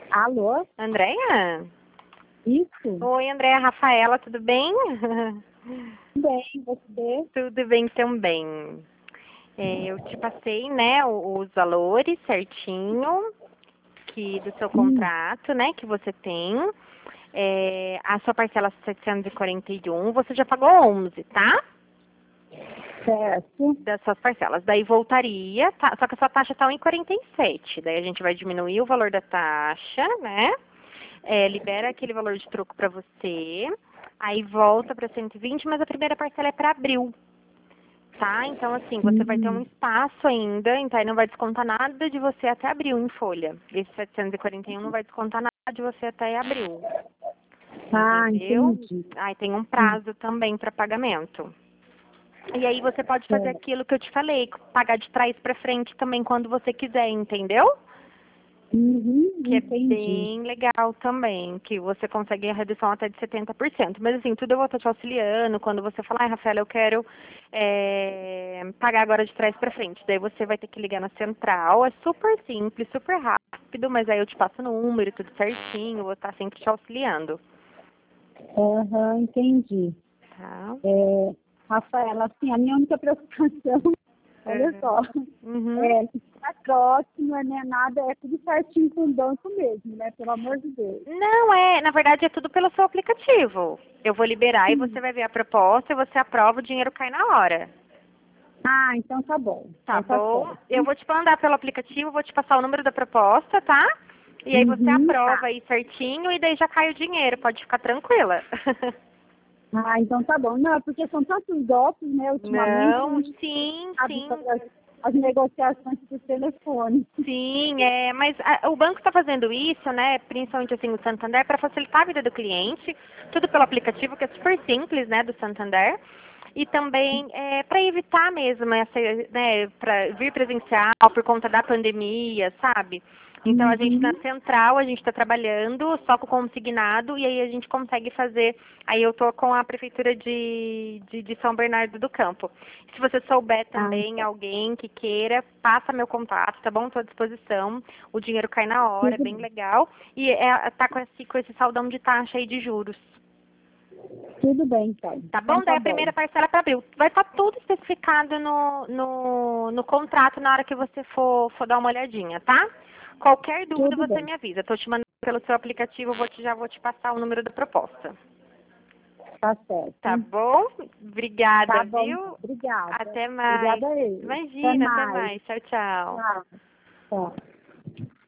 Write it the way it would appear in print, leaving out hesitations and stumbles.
Alô? Andréia? Isso? Oi, Andréia, Rafaela, tudo bem? Bem, você? Tudo bem também. Eu te passei, né, os valores certinho do seu contrato, né, que você tem. A sua parcela 741, você já pagou 11, tá? Certo. Das suas parcelas. Daí voltaria, tá? Só que a sua taxa está 1,47. Daí a gente vai diminuir o valor da taxa, né? Libera aquele valor de troco para você. Aí volta para 120, mas a primeira parcela é para abril. Tá? Então, assim, você vai ter um espaço ainda, então aí não vai descontar nada de você até abril em folha. Esse 741 não vai descontar nada de você até abril. Ah, Entendeu? entendi. Aí tem um prazo também para pagamento. E aí você pode fazer Certo. aquilo que eu te falei, pagar de trás para frente também quando você quiser, entendeu? Que é Entendi. bem legal também, que você consegue a redução até de 70%. Mas assim, tudo eu vou estar te auxiliando. Quando você falar, Rafaela, eu quero pagar agora de trás para frente. Daí você vai ter que ligar na central. É super simples, super rápido, mas aí eu te passo o número, tudo certinho, vou estar sempre te auxiliando. Aham, entendi. Tá? Rafaela, assim, a minha única preocupação, olha só, Uhum. ficar próximo, não é nada, é tudo certinho com o banco mesmo, né? Pelo amor de Deus. Não, na verdade é tudo pelo seu aplicativo. Eu vou liberar e você vai ver a proposta, e você aprova, o dinheiro cai na hora. Ah, então tá bom. Tá Então tá bom? certo. Eu vou te mandar pelo aplicativo, vou te passar o número da proposta, tá? E aí você aprova Tá. aí certinho e daí já cai o dinheiro, pode ficar tranquila. Ah, então tá bom. Não, porque são tantos golpes, né, ultimamente, a Não, gente sim, sabe sim. fazer as negociações por telefone. Sim, mas o banco está fazendo isso, né? Principalmente assim o Santander, para facilitar a vida do cliente, tudo pelo aplicativo, que é super simples, né, do Santander. E também para evitar mesmo essa, né, para vir presencial por conta da pandemia, sabe? Então a gente na central, a gente está trabalhando só com o consignado e aí a gente consegue fazer. Aí eu tô com a prefeitura de São Bernardo do Campo. Se você souber Ah, também alguém que queira, passa meu contato, tá bom? Estou à disposição. O dinheiro cai na hora, é tudo bem bem. legal. E tá com esse saldão de taxa aí de juros. Tudo bem, então. Tá Então bom? Daí tá a bom. primeira parcela para abril. Vai estar tudo especificado no contrato na hora que você for dar uma olhadinha, tá? Qualquer dúvida Tudo você bem. me avisa. Estou te mandando pelo seu aplicativo, já vou te passar o número da proposta. Tá Tá certo. bom? Obrigada, Tá bom, então. viu? Obrigada. Até mais. Obrigada a ele. Até Imagina, até mais. mais. Tchau, tchau. Tchau. Tchau.